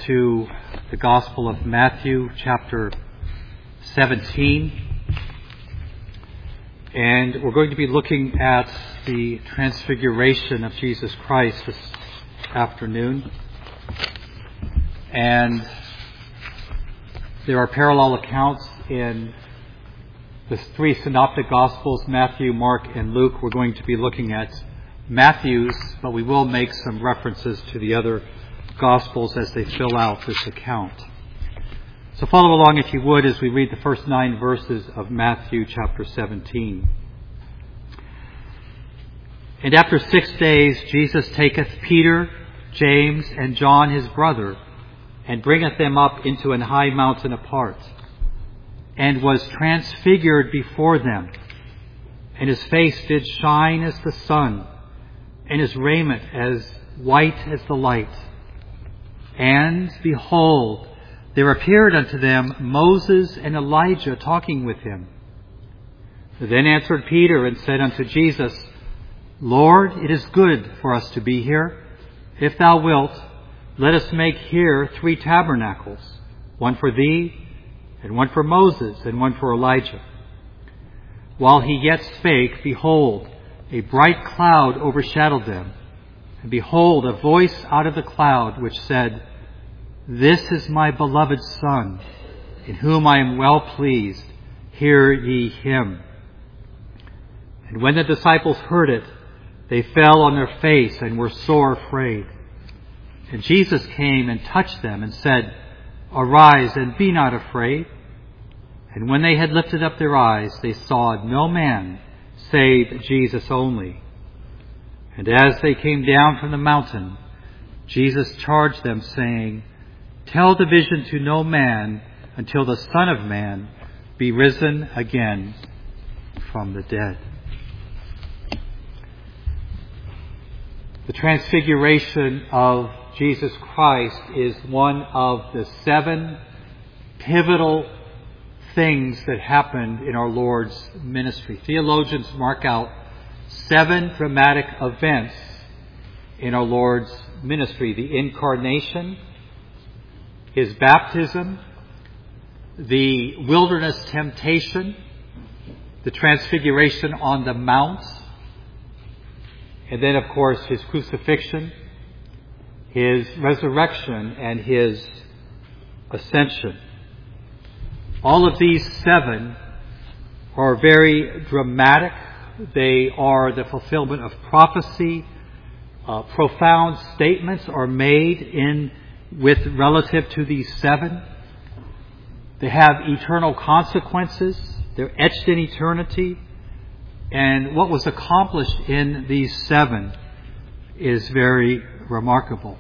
to the Gospel of Matthew, chapter 17. And we're going to be looking at the transfiguration of Jesus Christ this afternoon. And there are parallel accounts in the three synoptic Gospels, Matthew, Mark, and Luke. We're going to be looking at Matthew's, but we will make some references to the other Gospels as they fill out this account. So follow along, if you would, as we read the first 9 verses of Matthew chapter 17. And after 6 days Jesus taketh Peter, James, and John his brother, and bringeth them up into an high mountain apart, and was transfigured before them. And his face did shine as the sun, and his raiment as white as the light. And behold, there appeared unto them Moses and Elijah talking with him. Then answered Peter and said unto Jesus, Lord, it is good for us to be here. If thou wilt, let us make here 3 tabernacles, one for thee, and one for Moses, and one for Elijah. While he yet spake, behold, a bright cloud overshadowed them. And behold, a voice out of the cloud which said, This is my beloved Son, in whom I am well pleased. Hear ye him. And when the disciples heard it, they fell on their face and were sore afraid. And Jesus came and touched them and said, Arise and be not afraid. And when they had lifted up their eyes, they saw no man save Jesus only. And as they came down from the mountain, Jesus charged them, saying, Tell the vision to no man until the Son of Man be risen again from the dead. The transfiguration of Jesus Christ is one of the 7 pivotal things that happened in our Lord's ministry. Theologians mark out 7 dramatic events in our Lord's ministry: the incarnation, his baptism, the wilderness temptation, the transfiguration on the mount, and then, of course, his crucifixion, his resurrection, and his ascension. All of these 7 are very dramatic. They are the fulfillment of prophecy. Profound statements are made with relative to these 7. They have eternal consequences. They're etched in eternity. And what was accomplished in these 7 is very remarkable.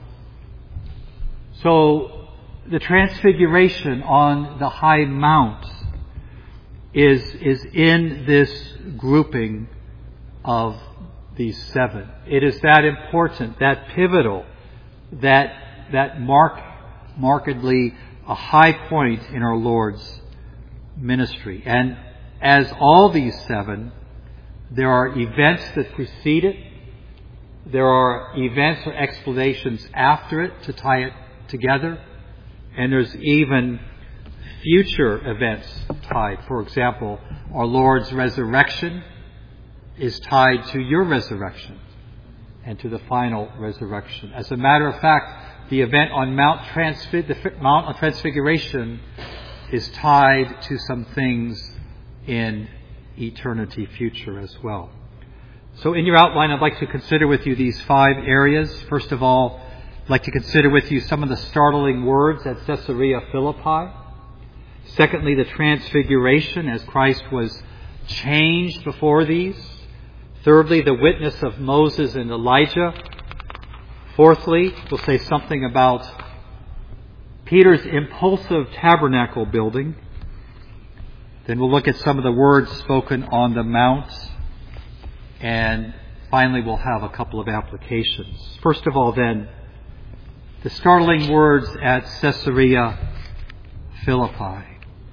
So the transfiguration on the high mount is in this grouping of these 7. It is that important, that pivotal, that markedly a high point in our Lord's ministry. And as all these 7, there are events that precede it. There are events or explanations after it to tie it together. And there's even future events tied. For example, our Lord's resurrection is tied to your resurrection and to the final resurrection. As a matter of fact, the event on Mount of Transfiguration is tied to some things in eternity future as well. So in your outline, I'd like to consider with you these 5 areas. First of all, I'd like to consider with you some of the startling words at Caesarea Philippi. Secondly, the transfiguration as Christ was changed before these. Thirdly, the witness of Moses and Elijah. Fourthly, we'll say something about Peter's impulsive tabernacle building. Then we'll look at some of the words spoken on the mount. And finally, we'll have a couple of applications. First of all, then, the startling words at Caesarea Philippi.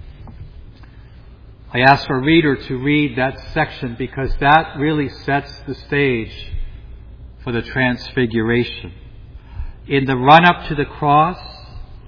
I ask our reader to read that section because that really sets the stage for the transfiguration. In the run-up to the cross,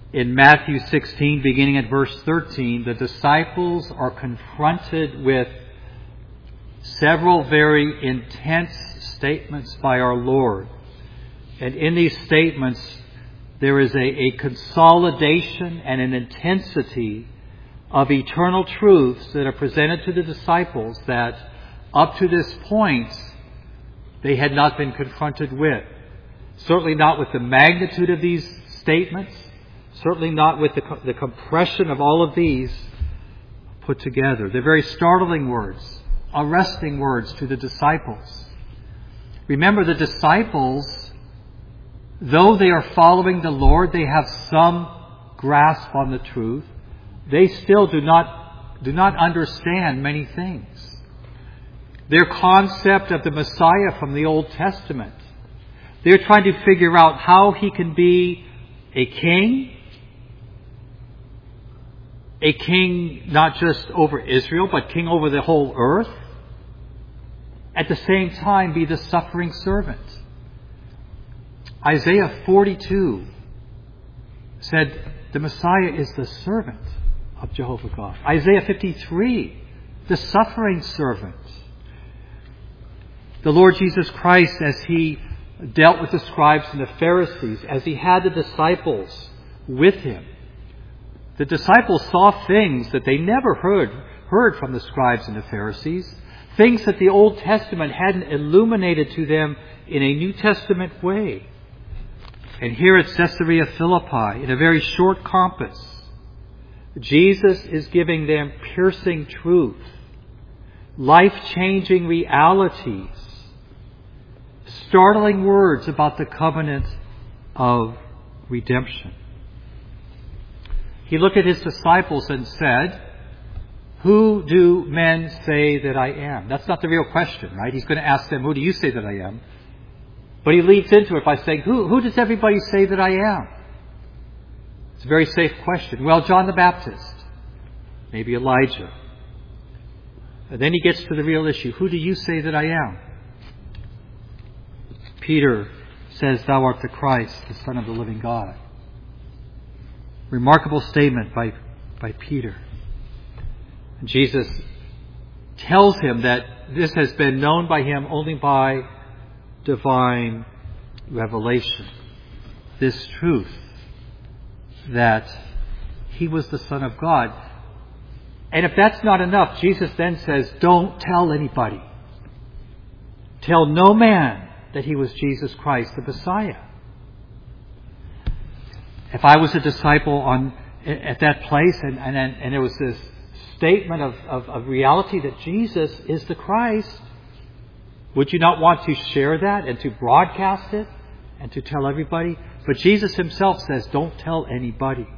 In Matthew 16, beginning at verse 13, the disciples are confronted with several very intense statements by our Lord. And in these statements, there is a consolidation and an intensity of eternal truths that are presented to the disciples that up to this point they had not been confronted with. Certainly not with the magnitude of these statements. Certainly not with the compression of all of these put together. They're very startling words, arresting words to the disciples. Remember, the disciples, though they are following the Lord, they have some grasp on the truth. They still do not understand many things. Their concept of the Messiah from the Old Testament, they're trying to figure out how He can be a king not just over Israel, but king over the whole earth. At the same time, be the suffering servant. Isaiah 42 said the Messiah is the servant of Jehovah God. Isaiah 53, the suffering servant. The Lord Jesus Christ, as He dealt with the scribes and the Pharisees, as He had the disciples with Him, the disciples saw things that they never heard from the scribes and the Pharisees, things that the Old Testament hadn't illuminated to them in a New Testament way. And here at Caesarea Philippi, in a very short compass, Jesus is giving them piercing truth, life-changing realities, startling words about the covenant of redemption. He looked at His disciples and said, "Who do men say that I am?" That's not the real question, right? He's going to ask them, "Who do you say that I am?" But He leads into it by saying, Who does everybody say that I am? It's a very safe question. Well, John the Baptist. Maybe Elijah. And then He gets to the real issue. Who do you say that I am? Peter says, "Thou art the Christ, the Son of the living God." Remarkable statement by Peter. And Jesus tells him that this has been known by Him only by divine revelation. This truth that He was the Son of God. And if that's not enough, Jesus then says, don't tell anybody. Tell no man that He was Jesus Christ, the Messiah. If I was a disciple at that place and there was this statement of reality that Jesus is the Christ, would you not want to share that and to broadcast it and to tell everybody? But Jesus Himself says, don't tell anybody.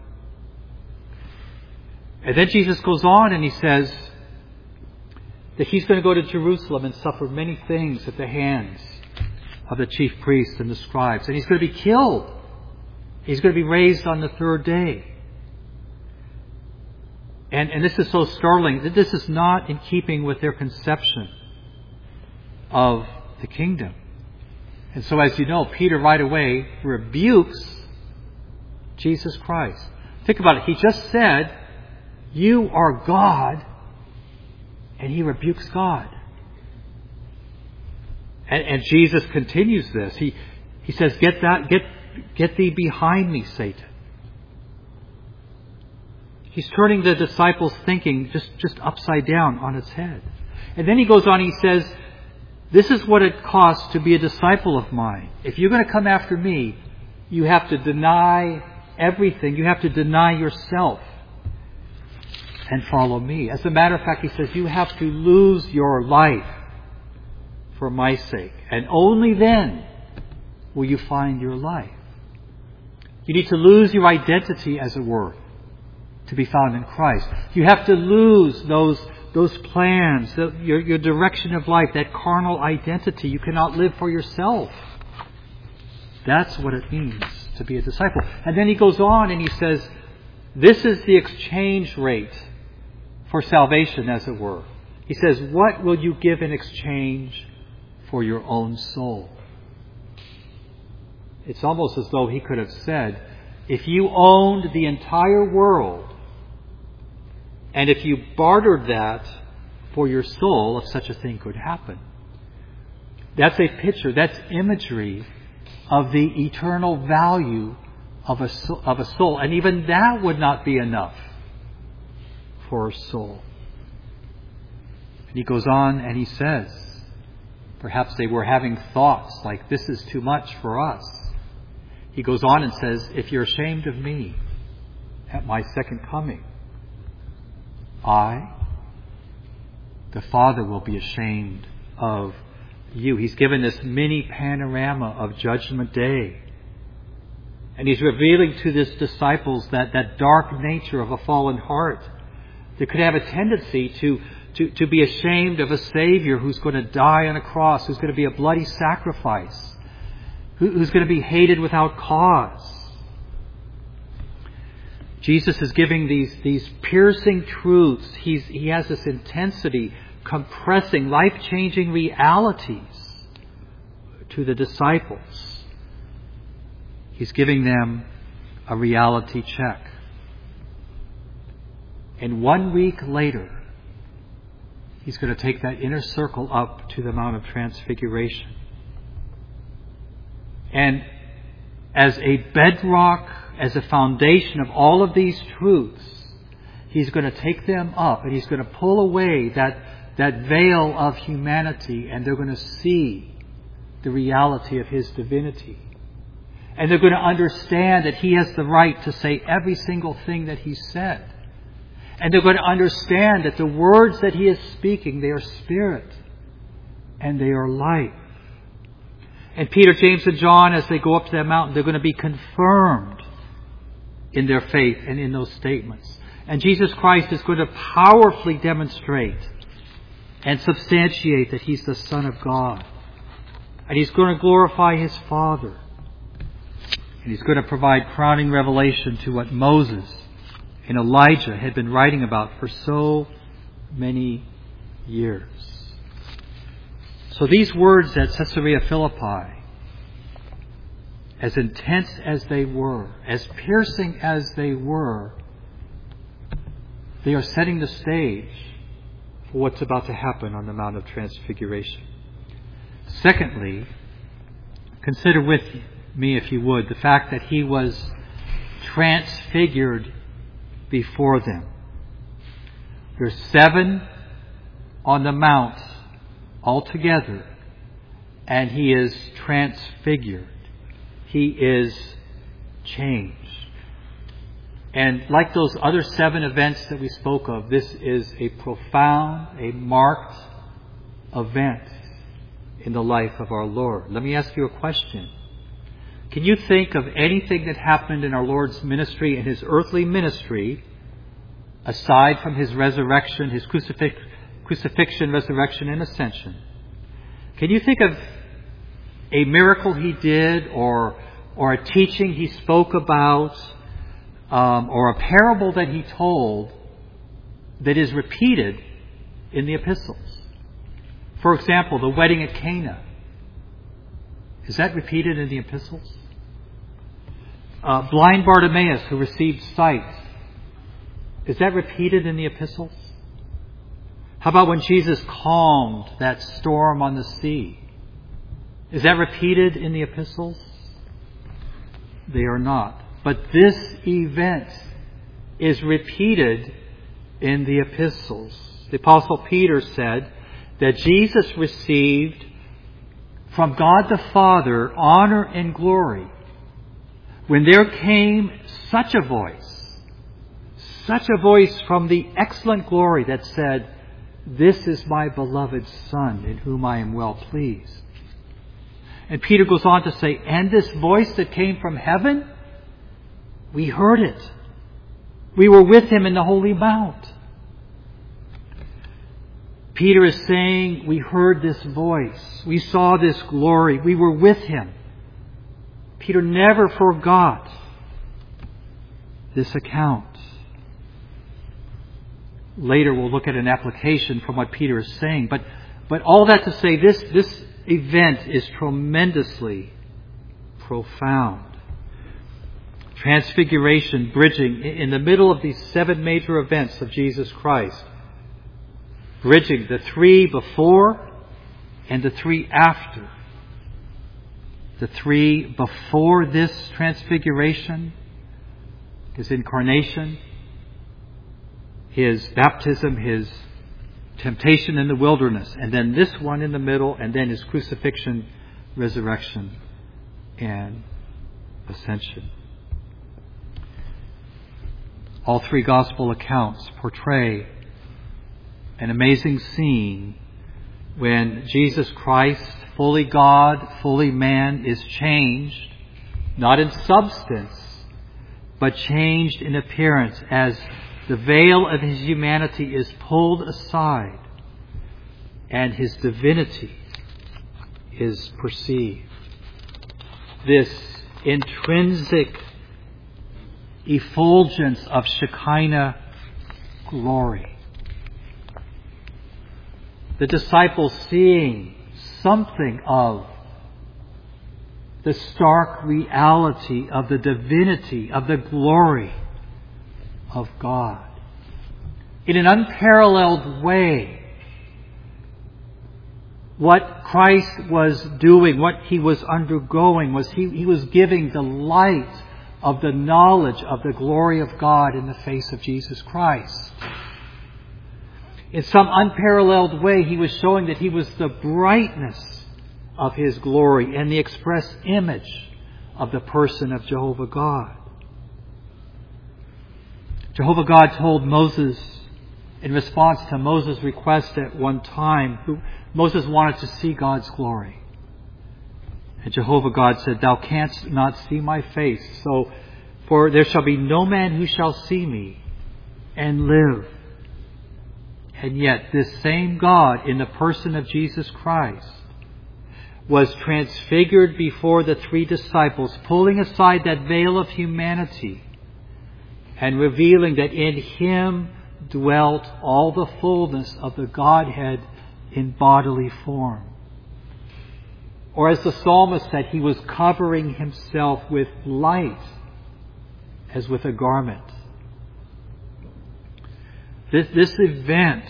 And then Jesus goes on and He says that He's going to go to Jerusalem and suffer many things at the hands of the chief priests and the scribes. And He's going to be killed. He's going to be raised on the third day. And this is so startling that this is not in keeping with their conception of the kingdom. And so, as you know, Peter right away rebukes Jesus Christ. Think about it. He just said, "You are God," and he rebukes God. And Jesus continues this. He says, "Get thee behind me, Satan." He's turning the disciples' thinking just upside down on its head. And then He goes on, He says, "This is what it costs to be a disciple of mine. If you're going to come after me, you have to deny everything. You have to deny yourself and follow me. As a matter of fact," He says, "you have to lose your life for my sake. And only then will you find your life." You need to lose your identity, as it were, to be found in Christ. You have to lose those plans, your direction of life, that carnal identity. You cannot live for yourself. That's what it means to be a disciple. And then He goes on and He says, this is the exchange rate for salvation, as it were. He says, what will you give in exchange for your own soul? It's almost as though He could have said, if you owned the entire world, and if you bartered that for your soul, if such a thing could happen. That's a picture, that's imagery of the eternal value of a soul. And even that would not be enough for a soul. And he goes on and he says, perhaps they were having thoughts like, this is too much for us. He goes on and says, if you're ashamed of me at my second coming, I, the Father, will be ashamed of you. He's given this mini panorama of Judgment Day. And he's revealing to his disciples that dark nature of a fallen heart that could have a tendency to be ashamed of a Savior who's going to die on a cross, who's going to be a bloody sacrifice, who's going to be hated without cause. Jesus is giving these piercing truths. He has this intensity, compressing, life-changing realities to the disciples. He's giving them a reality check. And 1 week later, He's going to take that inner circle up to the Mount of Transfiguration. And as a bedrock, as a foundation of all of these truths, He's going to take them up and He's going to pull away that veil of humanity, and they're going to see the reality of His divinity. And they're going to understand that He has the right to say every single thing that He said. And they're going to understand that the words that He is speaking, they are spirit and they are life. And Peter, James, and John, as they go up to that mountain, they're going to be confirmed in their faith and in those statements. And Jesus Christ is going to powerfully demonstrate and substantiate that He's the Son of God. And He's going to glorify His Father. And He's going to provide crowning revelation to what Moses and Elijah had been writing about for so many years. So these words at Caesarea Philippi, as intense as they were, as piercing as they were, they are setting the stage for what's about to happen on the Mount of Transfiguration. Secondly, consider with me, if you would, the fact that He was transfigured before them. There's 7 on the mount altogether, and He is transfigured. He is changed. And like those other 7 events that we spoke of, this is a profound, a marked event in the life of our Lord. Let me ask you a question. Can you think of anything that happened in our Lord's ministry and His earthly ministry, aside from His resurrection, His crucifixion, resurrection, and ascension? Can you think of a miracle He did, or a teaching He spoke about, or a parable that He told that is repeated in the epistles? For example, the wedding at Cana. Is that repeated in the epistles? Blind Bartimaeus who received sight. Is that repeated in the epistles? How about when Jesus calmed that storm on the sea? Is that repeated in the epistles? They are not. But this event is repeated in the epistles. The Apostle Peter said that Jesus received from God the Father honor and glory when there came such a voice from the excellent glory that said, "This is my beloved Son, in whom I am well pleased." And Peter goes on to say, and this voice that came from heaven, we heard it. We were with Him in the Holy Mount. Peter is saying, we heard this voice. We saw this glory. We were with Him. Peter never forgot this account. Later we'll look at an application from what Peter is saying. But all that to say, this event is tremendously profound. Transfiguration, bridging in the middle of these 7 major events of Jesus Christ. Bridging the 3 before and the 3 after. The 3 before this transfiguration, His incarnation, His baptism, His temptation in the wilderness, and then this one in the middle, and then His crucifixion, resurrection, and ascension. All 3 gospel accounts portray an amazing scene when Jesus Christ, fully God, fully man, is changed, not in substance, but changed in appearance as the veil of His humanity is pulled aside and His divinity is perceived. This intrinsic effulgence of Shekinah glory. The disciples seeing something of the stark reality of the divinity, of the glory of God. In an unparalleled way, what Christ was doing, what He was undergoing, was He was giving the light of the knowledge of the glory of God in the face of Jesus Christ. In some unparalleled way, He was showing that He was the brightness of His glory and the express image of the person of Jehovah God. Jehovah God told Moses, in response to Moses' request at one time, Moses wanted to see God's glory. And Jehovah God said, "Thou canst not see my face, for there shall be no man who shall see me and live." And yet this same God, in the person of Jesus Christ, was transfigured before the 3 disciples, pulling aside that veil of humanity and revealing that in Him dwelt all the fullness of the Godhead in bodily form. Or as the psalmist said, He was covering Himself with light as with a garment. This event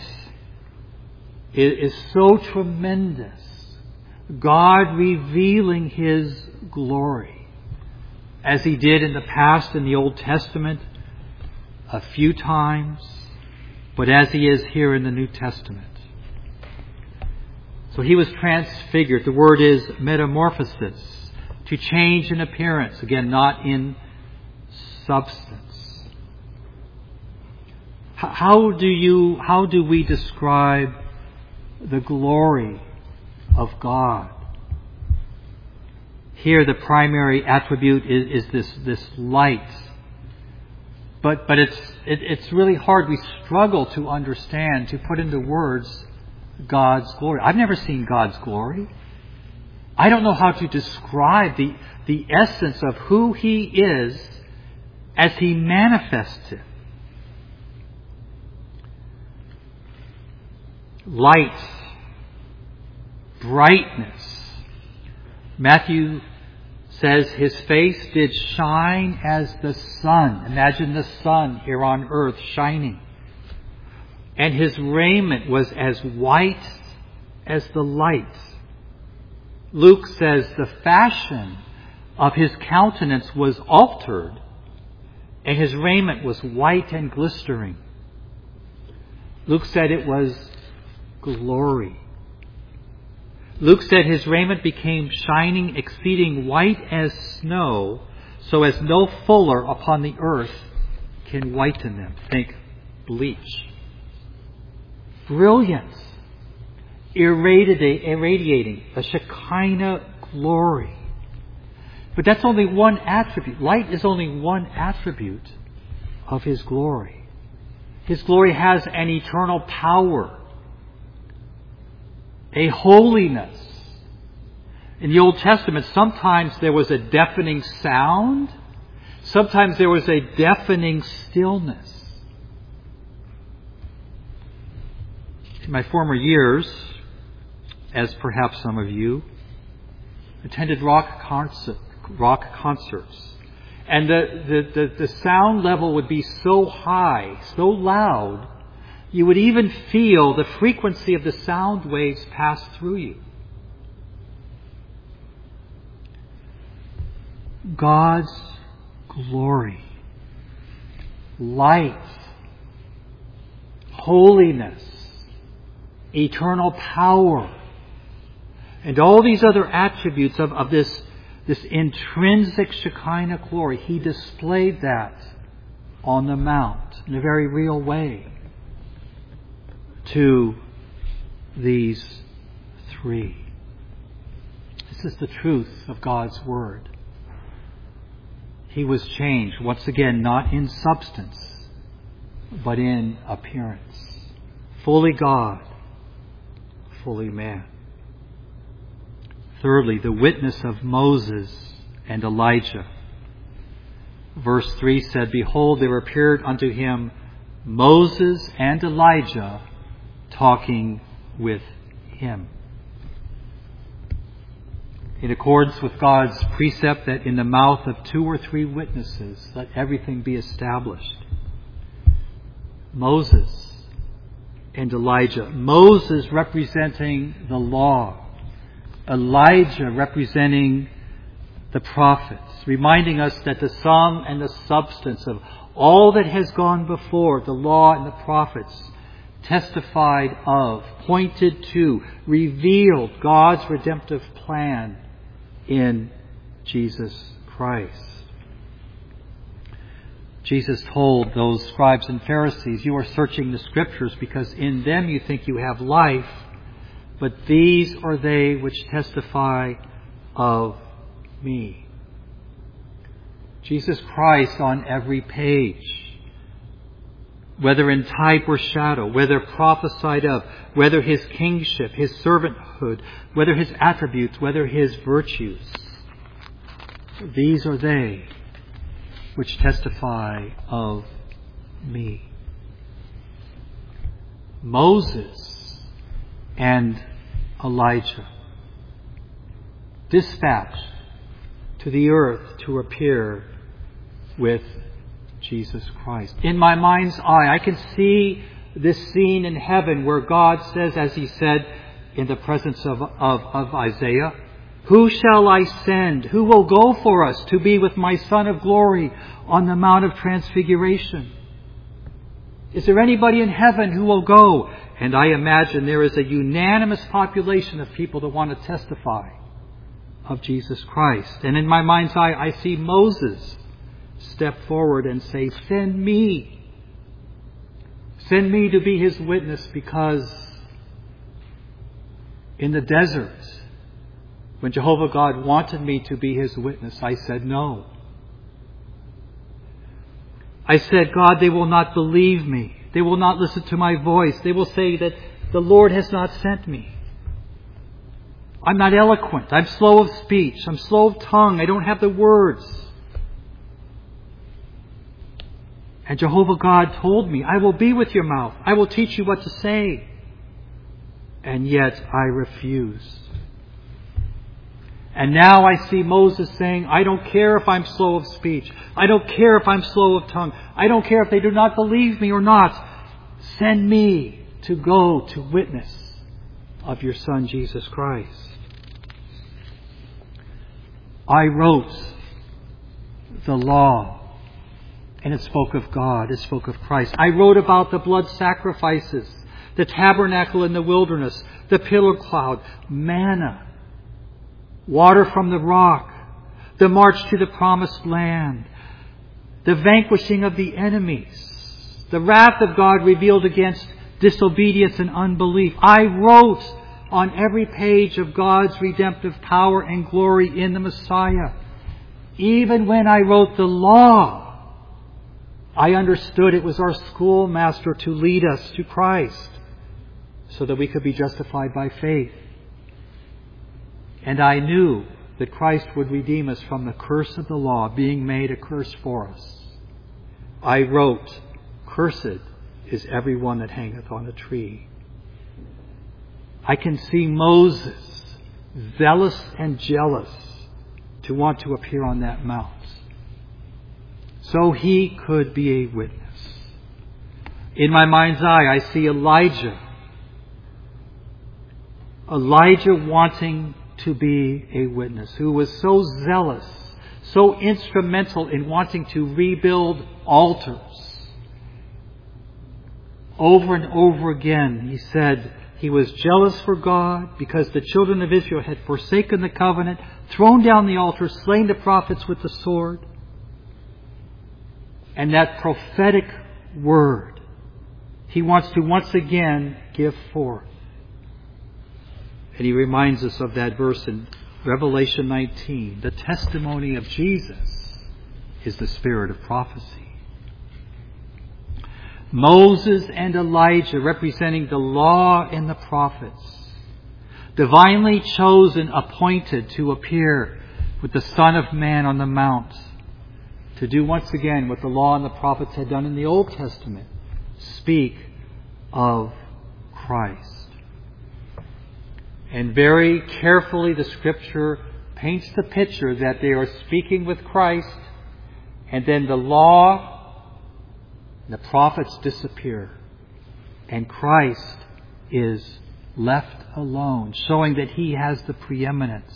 is so tremendous. God revealing His glory, as He did in the past in the Old Testament a few times, but as He is here in the New Testament. So He was transfigured. The word is metamorphosis, to change in appearance. Again, not in substance. How do we describe the glory of God? Here the primary attribute is this light. But it's really hard. We struggle to understand, to put into words God's glory. I've never seen God's glory. I don't know how to describe the essence of who He is as He manifests it. Light, brightness. Matthew says His face did shine as the sun. Imagine the sun here on earth shining. And His raiment was as white as the light. Luke says the fashion of His countenance was altered, and His raiment was white and glistering. Luke said it was glory. Luke said His raiment became shining, exceeding white as snow, so as no fuller upon the earth can whiten them. Think bleach. Brilliance, irradiating a Shekinah glory. But that's only one attribute. Light is only one attribute of His glory. His glory has an eternal power, a holiness. In the Old Testament, sometimes there was a deafening sound. Sometimes there was a deafening stillness. In my former years, as perhaps some of you, attended rock concerts. And the sound level would be so high, so loud, you would even feel the frequency of the sound waves pass through you. God's glory, light, holiness, eternal power, and all these other attributes of this intrinsic Shekinah glory, He displayed that on the Mount in a very real way to these three. This is the truth of God's Word. He was changed, once again, not in substance, but in appearance. Fully God, fully man. Thirdly, the witness of Moses and Elijah. Verse 3 said, "Behold, there appeared unto him Moses and Elijah talking with him." In accordance with God's precept that in the mouth of 2 or 3 witnesses, let everything be established. Moses and Elijah. Moses representing the law. Elijah representing the prophets, reminding us that the sum and the substance of all that has gone before, the law and the prophets, testified of, pointed to, revealed God's redemptive plan in Jesus Christ. Jesus told those scribes and Pharisees, "You are searching the Scriptures because in them you think you have life, but these are they which testify of me." Jesus Christ on every page, whether in type or shadow, whether prophesied of, whether His kingship, His servanthood, whether His attributes, whether His virtues. These are they which testify of me. Moses and Elijah, dispatched to the earth to appear with Jesus Christ. In my mind's eye, I can see this scene in heaven where God says, as He said in the presence of Isaiah, "Who shall I send? Who will go for us to be with my Son of glory on the Mount of Transfiguration? Is there anybody in heaven who will go?" And I imagine there is a unanimous population of people that want to testify of Jesus Christ. And in my mind's eye, I see Moses step forward and say, "Send me. Send me to be His witness, because in the desert, when Jehovah God wanted me to be His witness, I said no. I said, God, they will not believe me. They will not listen to my voice. They will say that the Lord has not sent me. I'm not eloquent. I'm slow of speech. I'm slow of tongue. I don't have the words." And Jehovah God told me, "I will be with your mouth. I will teach you what to say." And yet I refused. And now I see Moses saying, "I don't care if I'm slow of speech. I don't care if I'm slow of tongue. I don't care if they do not believe me or not. Send me to go to witness of your Son, Jesus Christ." I wrote the law, and it spoke of God. It spoke of Christ. I wrote about the blood sacrifices, the tabernacle in the wilderness, the pillar cloud, manna, water from the rock, the march to the promised land, the vanquishing of the enemies, the wrath of God revealed against disobedience and unbelief. I wrote on every page of God's redemptive power and glory in the Messiah. Even when I wrote the law, I understood it was our schoolmaster to lead us to Christ so that we could be justified by faith. And I knew that Christ would redeem us from the curse of the law, being made a curse for us. I wrote, "Cursed is every one that hangeth on a tree." I can see Moses, zealous and jealous, to want to appear on that mount. so he could be a witness. In my mind's eye, I see Elijah. Elijah wanting to be a witness, who was so zealous, so instrumental in wanting to rebuild altars. Over and over again, he said he was jealous for God because the children of Israel had forsaken the covenant, thrown down the altar, slain the prophets with the sword. And that prophetic word he wants to once again give forth. And he reminds us of that verse in Revelation 19. The testimony of Jesus is the spirit of prophecy. Moses and Elijah representing the law and the prophets, divinely chosen, appointed to appear with the Son of Man on the mount, to do once again what the law and the prophets had done in the Old Testament, speak of Christ. And very carefully the Scripture paints the picture that they are speaking with Christ, and then the law and the prophets disappear, and Christ is left alone, showing that he has the preeminence.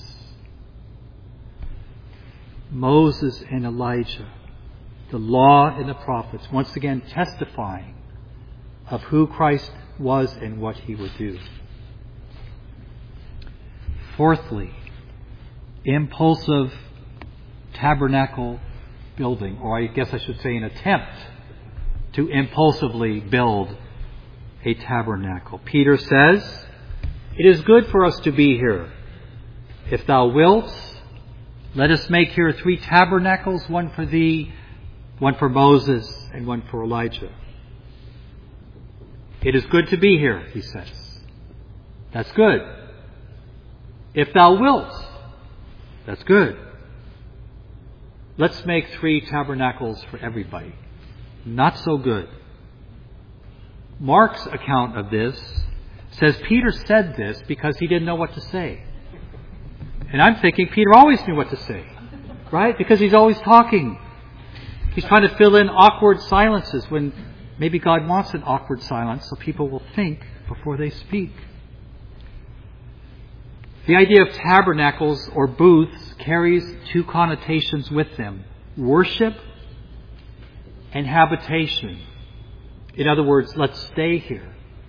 Moses and Elijah, the law and the prophets, once again testifying of who Christ was and what he would do. Fourthly, impulsive tabernacle building, or I guess I should say an attempt to impulsively build a tabernacle. Peter says, "It is good for us to be here. If thou wilt, let us make here 3 tabernacles, one for thee, one for Moses, and one for Elijah." It is good to be here, he says. That's good. If thou wilt, that's good. Let's make 3 tabernacles for everybody. Not so good. Mark's account of this says Peter said this because he didn't know what to say. And I'm thinking Peter always knew what to say, right? Because he's always talking. He's trying to fill in awkward silences when maybe God wants an awkward silence so people will think before they speak. The idea of tabernacles or booths carries 2 connotations with them: worship and habitation. In other words, let's stay here.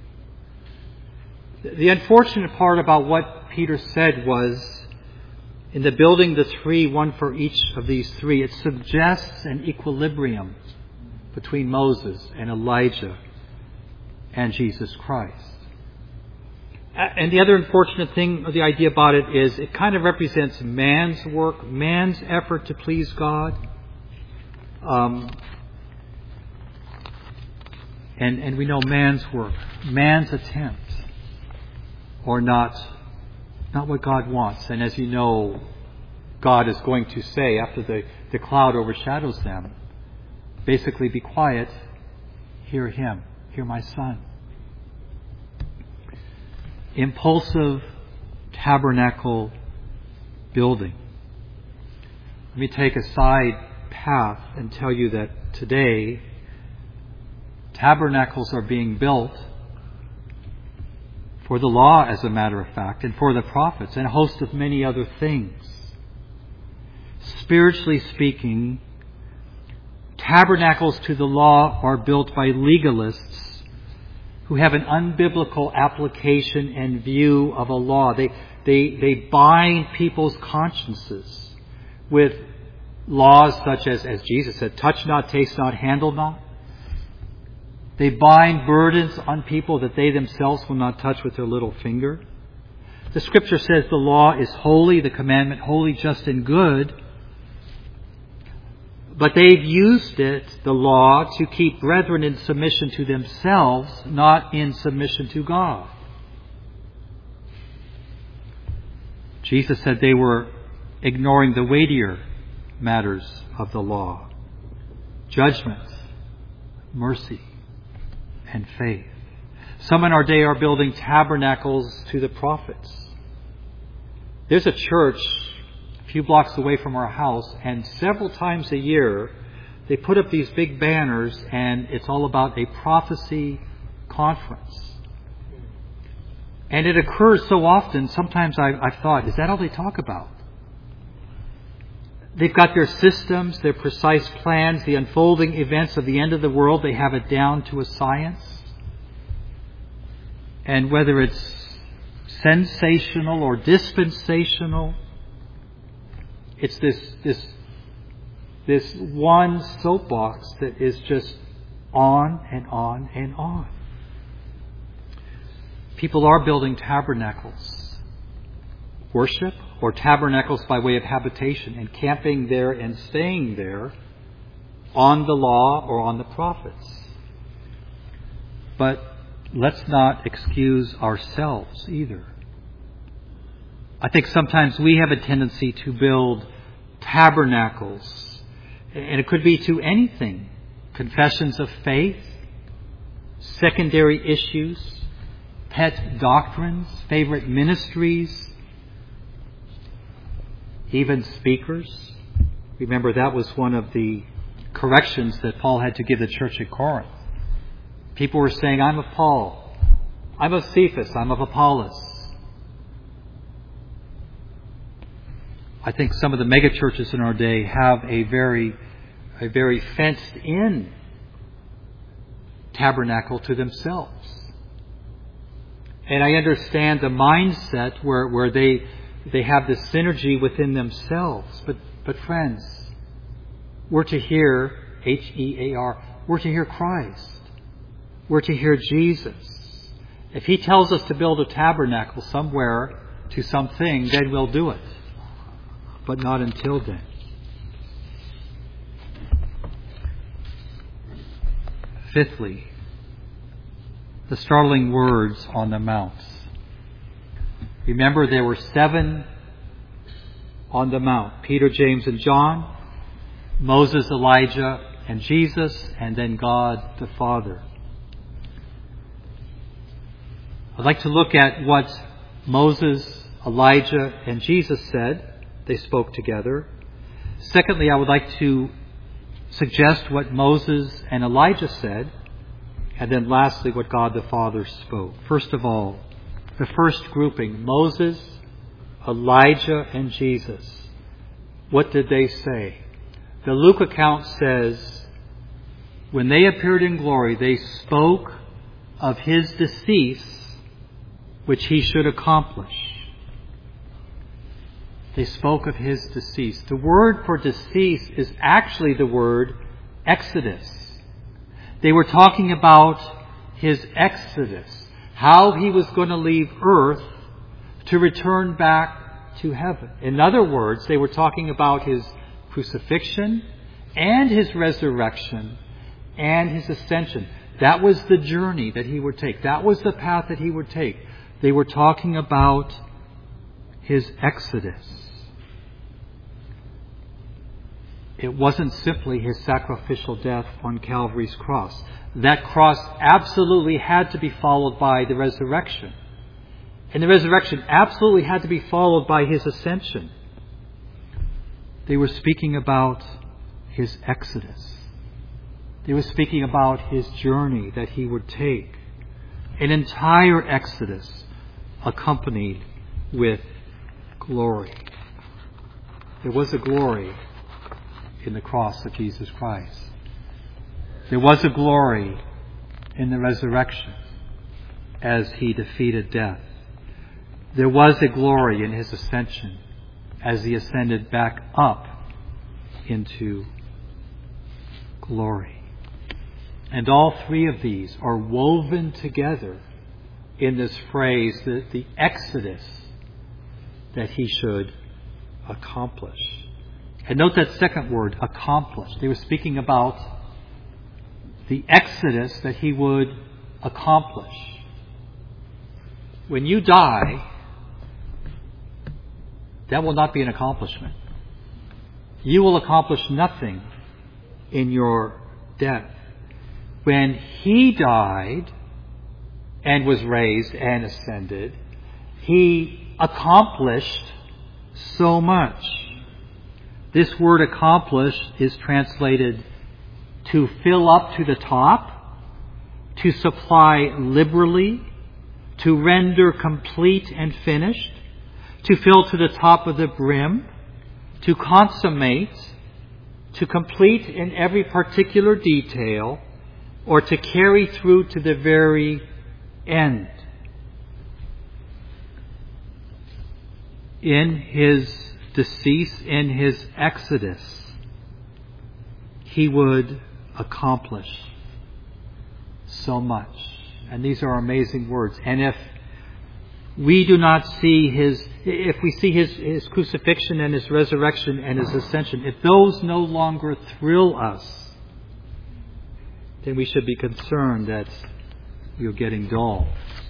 The unfortunate part about what Peter said was, in the building the 3, one for each of these 3, it suggests an equilibrium between Moses and Elijah and Jesus Christ. And the other unfortunate thing, the idea about it is it kind of represents man's work, man's effort to please God. And we know man's work, man's attempt, or not what God wants. And as you know, God is going to say, after the cloud overshadows them, basically, be quiet, hear him, hear my son. Impulsive tabernacle building. Let me take a side path and tell you that today, tabernacles are being built for the law, as a matter of fact, and for the prophets, and a host of many other things. Spiritually speaking, tabernacles to the law are built by legalists who have an unbiblical application and view of a law. They bind people's consciences with laws such as Jesus said, touch not, taste not, handle not. They bind burdens on people that they themselves will not touch with their little finger. The Scripture says the law is holy, the commandment holy, just, and good. But they've used it, the law, to keep brethren in submission to themselves, not in submission to God. Jesus said they were ignoring the weightier matters of the law: judgment, mercy, and faith. Some in our day are building tabernacles to the prophets. There's a church a few blocks away from our house, and several times a year they put up these big banners, and it's all about a prophecy conference. And it occurs so often, sometimes I've thought, is that all they talk about? They've got their systems, their precise plans, the unfolding events of the end of the world. They have it down to a science. And whether it's sensational or dispensational, it's this one soapbox that is just on and on and on. People are building tabernacles, worship, or tabernacles by way of habitation, and camping there and staying there on the law or on the prophets. But let's not excuse ourselves either. I think sometimes we have a tendency to build tabernacles, and it could be to anything. Confessions of faith, secondary issues, pet doctrines, favorite ministries, even speakers. Remember, that was one of the corrections that Paul had to give the church at Corinth. People were saying, I'm of Paul, I'm of Cephas, I'm of Apollos. I think some of the megachurches in our day have a very fenced-in tabernacle to themselves. And I understand the mindset where they have this synergy within themselves. But friends, we're to hear H-E-A-R. We're to hear Christ. We're to hear Jesus. If He tells us to build a tabernacle somewhere to something, then we'll do it. But not until then. Fifthly, the startling words on the mounts. Remember, there were 7 on the mount. Peter, James, and John, Moses, Elijah, and Jesus, and then God the Father. I'd like to look at what Moses, Elijah, and Jesus said. They spoke together. Secondly, I would like to suggest what Moses and Elijah said. And then lastly, what God the Father spoke. First of all, the first grouping, Moses, Elijah, and Jesus. What did they say? The Luke account says, when they appeared in glory, they spoke of His decease, which He should accomplish. They spoke of His decease. The word for decease is actually the word exodus. They were talking about His exodus, how He was going to leave earth to return back to heaven. In other words, they were talking about His crucifixion and His resurrection and His ascension. That was the journey that He would take. That was the path that He would take. They were talking about His exodus. It wasn't simply His sacrificial death on Calvary's cross. That cross absolutely had to be followed by the resurrection. And the resurrection absolutely had to be followed by His ascension. They were speaking about His exodus. They were speaking about His journey that He would take. An entire exodus accompanied with glory. There was a glory in the cross of Jesus Christ. There was a glory in the resurrection as He defeated death. There was a glory in His ascension as He ascended back up into glory. And all three of these are woven together in this phrase, the exodus that He should accomplish. And note that second word, accomplish. They were speaking about the exodus that He would accomplish. When you die, that will not be an accomplishment. You will accomplish nothing in your death. When He died and was raised and ascended, He accomplished so much. This word accomplished is translated to fill up to the top, to supply liberally, to render complete and finished, to fill to the top of the brim, to consummate, to complete in every particular detail, or to carry through to the very end. In His decease, in His exodus, He would accomplish so much. And these are amazing words. And if we do not see if we see His crucifixion and His resurrection and His ascension, if those no longer thrill us, then we should be concerned that you're getting dull.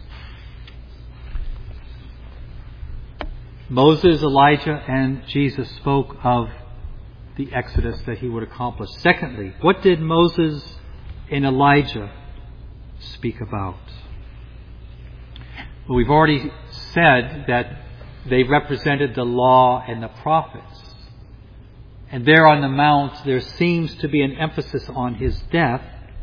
Moses, Elijah, and Jesus spoke of the exodus that He would accomplish. Secondly, what did Moses and Elijah speak about? Well, we've already said that they represented the law and the prophets. And there on the mount, there seems to be an emphasis on His death.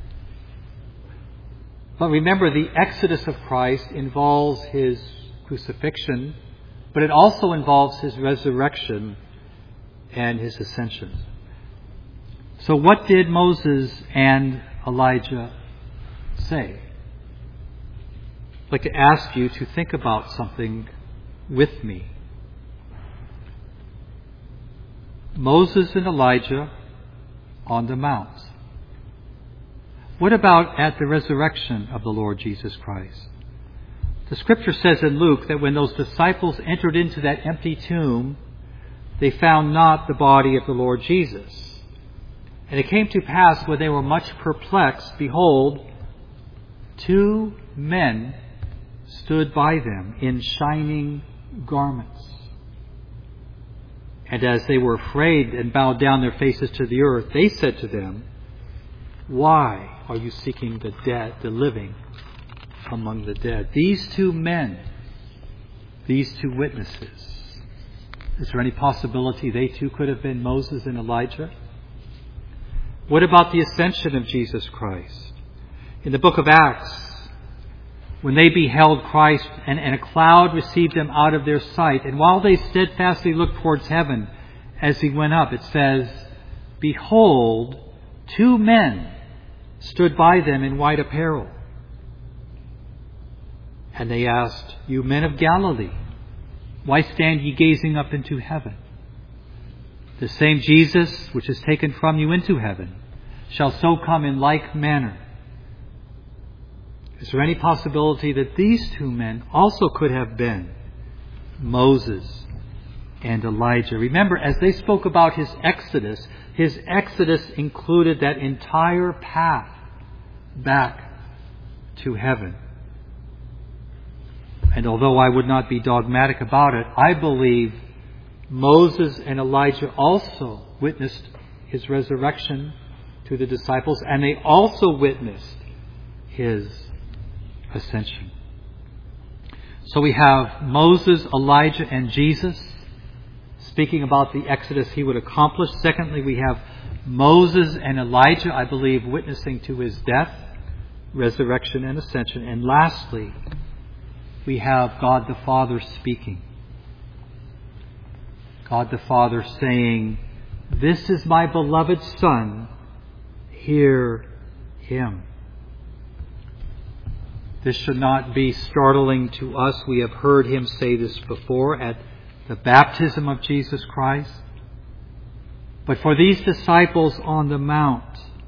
But remember, the exodus of Christ involves His crucifixion, but it also involves His resurrection and His ascension. So what did Moses and Elijah say? I'd like to ask you to think about something with me. Moses and Elijah on the mount. What about at the resurrection of the Lord Jesus Christ? The Scripture says in Luke that when those disciples entered into that empty tomb, they found not the body of the Lord Jesus. And it came to pass, when they were much perplexed, behold, 2 men stood by them in shining garments. And as they were afraid and bowed down their faces to the earth, they said to them, "Why are you seeking the dead, the living among the dead?" These 2 men, these 2 witnesses, is there any possibility they too could have been Moses and Elijah? What about the ascension of Jesus Christ? In the book of Acts, when they beheld Christ and a cloud received Him out of their sight, and while they steadfastly looked towards heaven as He went up, it says, "Behold, 2 men stood by them in white apparel. And they asked, You men of Galilee, why stand ye gazing up into heaven? The same Jesus which is taken from you into heaven shall so come in like manner." Is there any possibility that these 2 men also could have been Moses and Elijah? Remember, as they spoke about His exodus included that entire path back to heaven. And although I would not be dogmatic about it, I believe Moses and Elijah also witnessed His resurrection to the disciples, and they also witnessed His ascension. So we have Moses, Elijah, and Jesus speaking about the exodus He would accomplish. Secondly, we have Moses and Elijah, I believe, witnessing to His death, resurrection, and ascension. And lastly, we have God the Father speaking. God the Father saying, "This is my beloved Son, hear Him." This should not be startling to us. We have heard Him say this before at the baptism of Jesus Christ. But for these disciples on the Mount,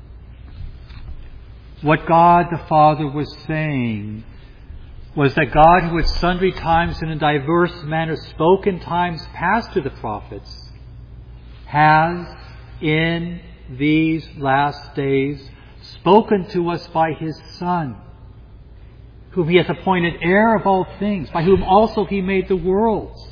what God the Father was saying was that God, who at sundry times and in diverse manners spoke in times past to the prophets, has in these last days spoken to us by His Son, whom He hath appointed heir of all things, by whom also He made the worlds.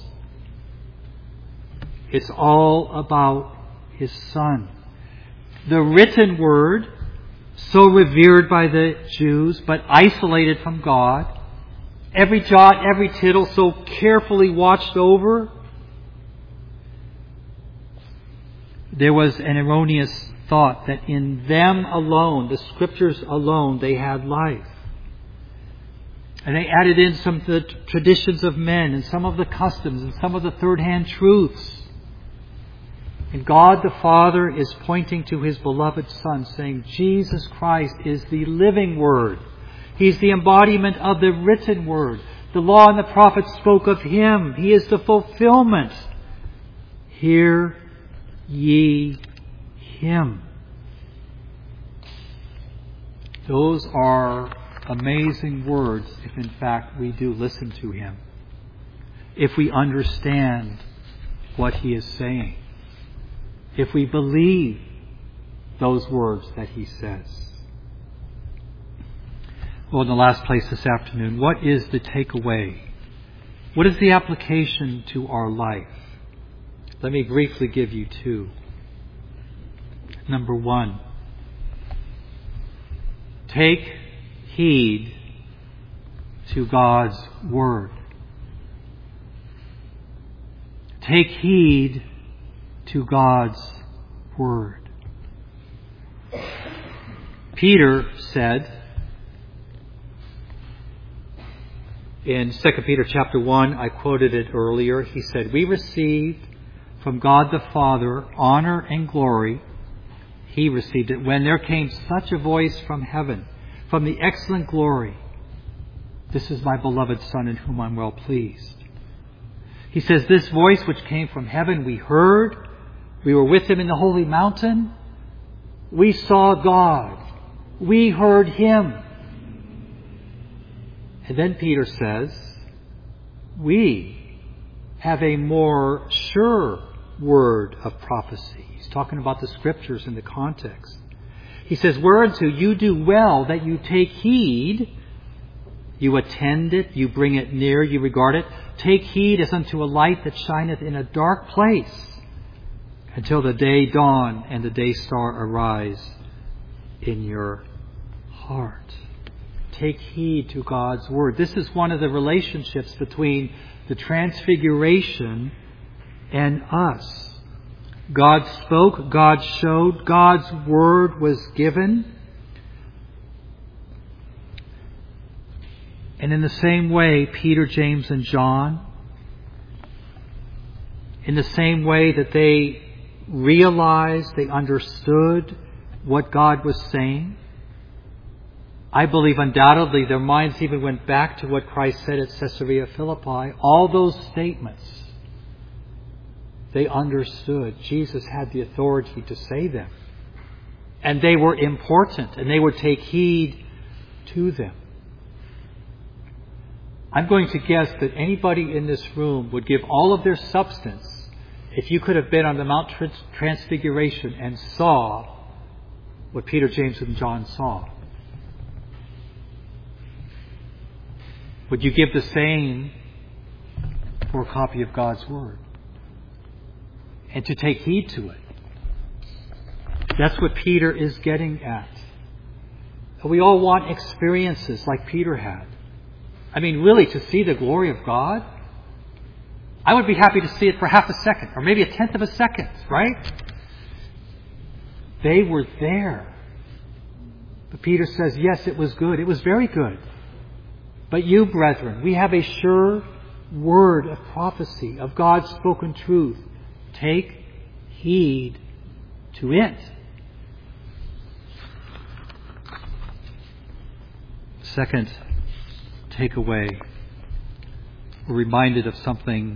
It's all about His Son. The written Word, so revered by the Jews, but isolated from God, every jot, every tittle so carefully watched over. There was an erroneous thought that in them alone, the Scriptures alone, they had life. And they added in some of the traditions of men and some of the customs and some of the third-hand truths. And God the Father is pointing to His beloved Son, saying, Jesus Christ is the living Word. He's the embodiment of the written Word. The law and the prophets spoke of Him. He is the fulfillment. Hear ye Him. Those are amazing words if in fact we do listen to Him. If we understand what He is saying. If we believe those words that He says. Well, in the last place this afternoon, what is the takeaway? What is the application to our life? Let me briefly give you two. Number one, take heed to God's Word. Take heed to God's Word. Peter said in 2 Peter chapter 1, I quoted it earlier, he said, we received from God the Father honor and glory. He received it when there came such a voice from heaven, from the excellent glory. This is my beloved Son in whom I'm well pleased. He says, this voice which came from heaven we heard. We were with Him in the holy mountain. We saw God. We heard Him. And then Peter says, we have a more sure word of prophecy. He's talking about the Scriptures in the context. He says, whereunto you do well that you take heed, you attend it, you bring it near, you regard it. Take heed as unto a light that shineth in a dark place, until the day dawn and the day star arise in your heart. Take heed to God's Word. This is one of the relationships between the Transfiguration and us. God spoke, God showed, God's Word was given. And in the same way, Peter, James, and John, in the same way that they realized, they understood what God was saying, I believe undoubtedly their minds even went back to what Christ said at Caesarea Philippi. All those statements, they understood. Jesus had the authority to say them. And they were important, and they would take heed to them. I'm going to guess that anybody in this room would give all of their substance if you could have been on the Mount Transfiguration and saw what Peter, James, and John saw. Would you give the same for a copy of God's Word? And to take heed to it. That's what Peter is getting at. We all want experiences like Peter had. I mean, really, to see the glory of God, I would be happy to see it for half a second, or maybe a tenth of a second, right? They were there. But Peter says, yes, it was good. It was very good. But you, brethren, we have a sure word of prophecy, of God's spoken truth. Take heed to it. Second takeaway, we're reminded of something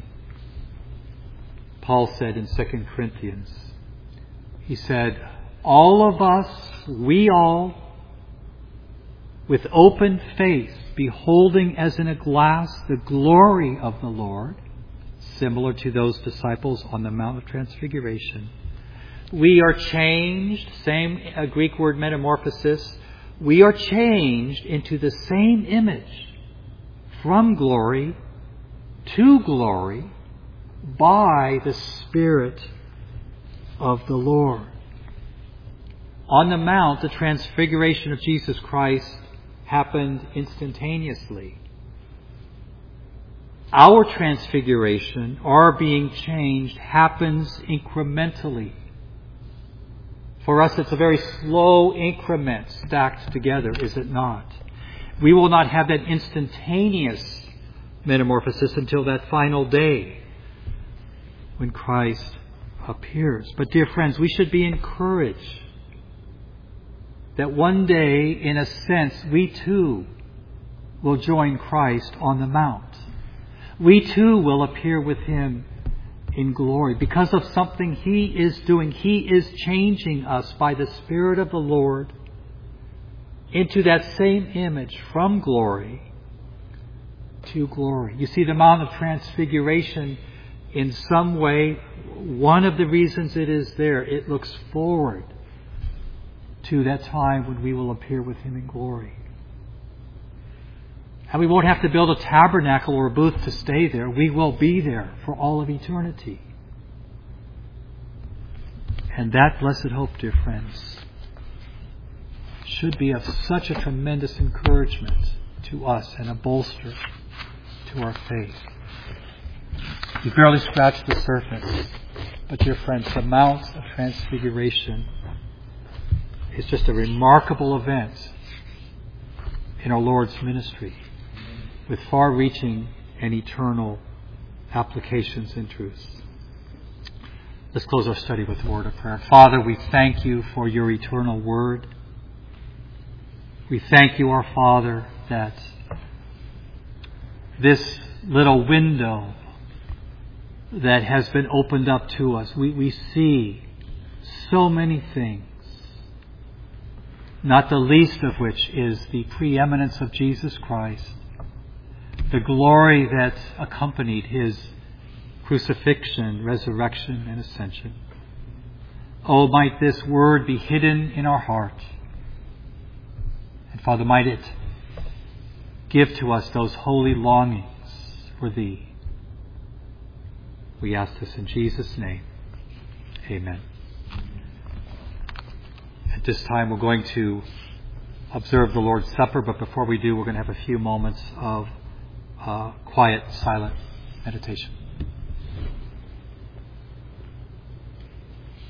Paul said in 2 Corinthians. He said, all of us, we all, with open face, beholding as in a glass the glory of the Lord, similar to those disciples on the Mount of Transfiguration, we are changed, same Greek word metamorphosis, we are changed into the same image from glory to glory by the Spirit of the Lord. On the Mount, the transfiguration of Jesus Christ happened instantaneously. Our transfiguration, our being changed, happens incrementally. For us, it's a very slow increment stacked together, is it not? We will not have that instantaneous metamorphosis until that final day when Christ appears. But dear friends, we should be encouraged that one day, in a sense, we too will join Christ on the Mount. We too will appear with Him in glory because of something He is doing. He is changing us by the Spirit of the Lord into that same image from glory to glory. You see, the Mount of Transfiguration, in some way, one of the reasons it is there, it looks forward to that time when we will appear with Him in glory. And we won't have to build a tabernacle or a booth to stay there. We will be there for all of eternity. And that blessed hope, dear friends, should be of such a tremendous encouragement to us and a bolster to our faith. We barely scratched the surface. But dear friends, the Mount of Transfiguration is just a remarkable event in our Lord's ministry, with far-reaching and eternal applications and truths. Let's close our study with a word of prayer. Father, we thank You for Your eternal word. We thank You, our Father, that this little window that has been opened up to us, we see so many things, not the least of which is the preeminence of Jesus Christ, the glory that accompanied His crucifixion, resurrection, and ascension. Oh, might this word be hidden in our heart. And Father, might it give to us those holy longings for Thee. We ask this in Jesus' name. Amen. At this time, we're going to observe the Lord's Supper, but before we do, we're going to have a few moments of quiet, silent meditation.